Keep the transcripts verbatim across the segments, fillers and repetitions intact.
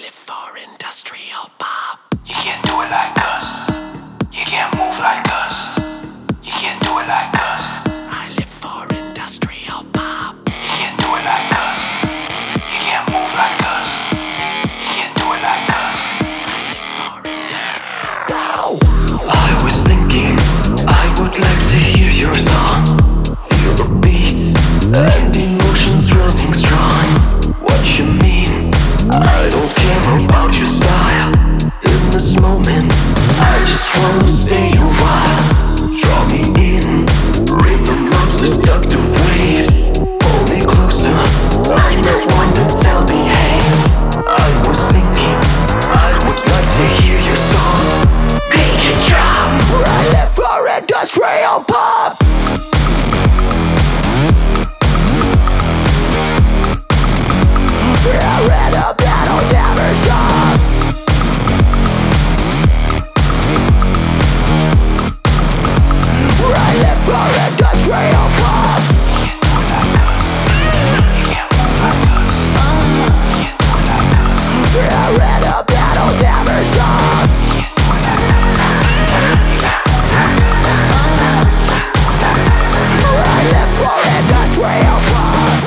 live for industrial pop. You can't do it like us. You can't move like us. You can't do it like us. I live for industrial pop. You can't do it like us. You can't move like us. You can't do it like us. I live for industrial pop. I was thinking I would like to hear your song. Feel the beat and emotions running strong. What you mean? I don't care about your style. In this moment, I just want to stay a while. Draw me in, rhythm of seductive waves. Pull me closer, I'm not one to tell me hey. I was thinking I would like to hear your song. Make it drop. I live for industrial pop. I read a battle never stop. I live for industrial pop. I read a battle never stop. I live for industrial pop.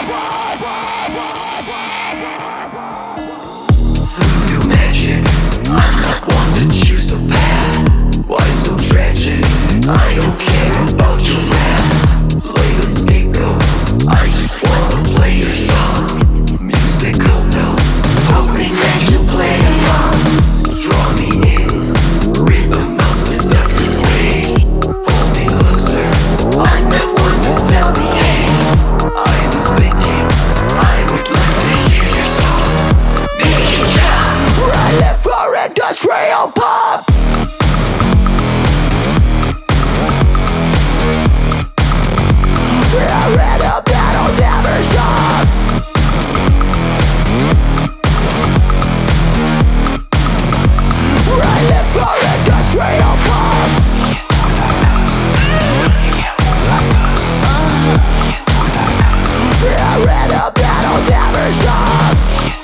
Through magic, I'm not one to choose a path. Why so tragic? I don't care about your rap. Play the scapegoat, I just wanna play your song. Musical note, hoping that you play along. Draw me in, rhythm of seductive ways. Pull me closer, I'm not one to tell me hey. I was thinking I would like to hear your song. Make it drop. I live for industrial pop. I read a battle never stop. I live for industrial pop. I read a battle never stop.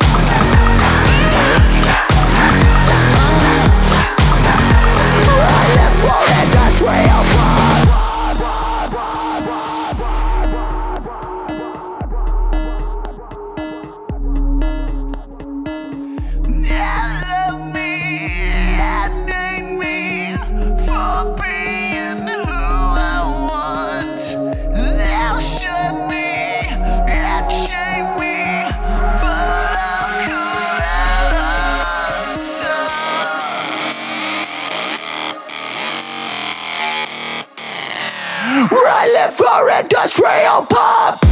I live for industrial pop. Love me and name me for being who I want. They'll shun me and shame me, but I'll come out on top. I live for industrial pop.